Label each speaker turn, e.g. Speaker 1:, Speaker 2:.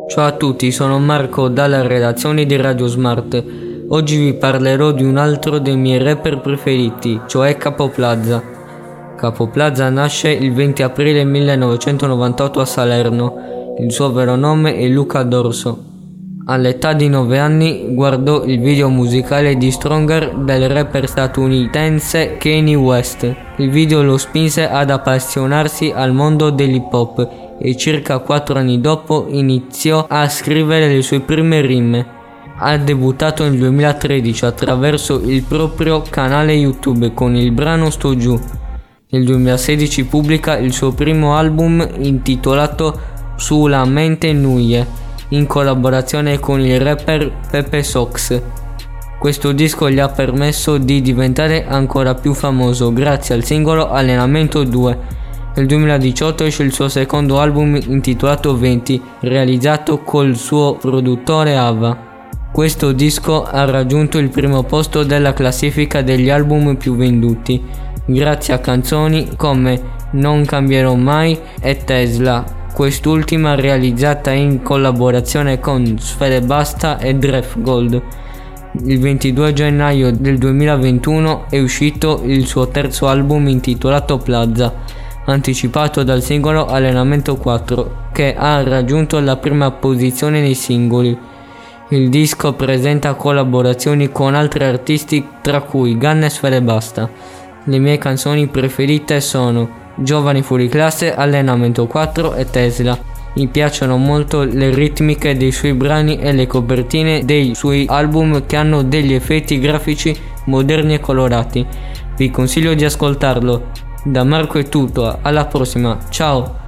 Speaker 1: Ciao a tutti, sono Marco dalla redazione di Radio Smart. Oggi vi parlerò di un altro dei miei rapper preferiti, cioè Capo Plaza. Capo Plaza nasce il 20 aprile 1998 a Salerno. Il suo vero nome è Luca D'Orso. All'età di 9 anni guardò il video musicale di Stronger del rapper statunitense Kanye West. Il video lo spinse ad appassionarsi al mondo dell'hip hop e circa 4 anni dopo iniziò a scrivere le sue prime rime. Ha debuttato nel 2013 attraverso il proprio canale YouTube con il brano Sto Giù. Nel 2016 pubblica il suo primo album intitolato Sulla mente nuie, in collaborazione con il rapper Pepe Sox. Questo disco gli ha permesso di diventare ancora più famoso grazie al singolo Allenamento 2. Nel 2018 esce il suo secondo album intitolato 20, realizzato col suo produttore Ava. Questo disco ha raggiunto il primo posto della classifica degli album più venduti, grazie a canzoni come Non cambierò mai e Tesla, quest'ultima realizzata in collaborazione con Sfere Basta e Dref Gold. Il 22 gennaio del 2021 è uscito il suo terzo album intitolato Plaza, anticipato dal singolo Allenamento 4, che ha raggiunto la prima posizione nei singoli. Il disco presenta collaborazioni con altri artisti tra cui Ganna e Sfere Basta. Le mie canzoni preferite sono Giovani fuori classe, Allenamento 4 e Tesla. Mi piacciono molto le ritmiche dei suoi brani e le copertine dei suoi album che hanno degli effetti grafici moderni e colorati. Vi consiglio di ascoltarlo. Da Marco è tutto, alla prossima, ciao!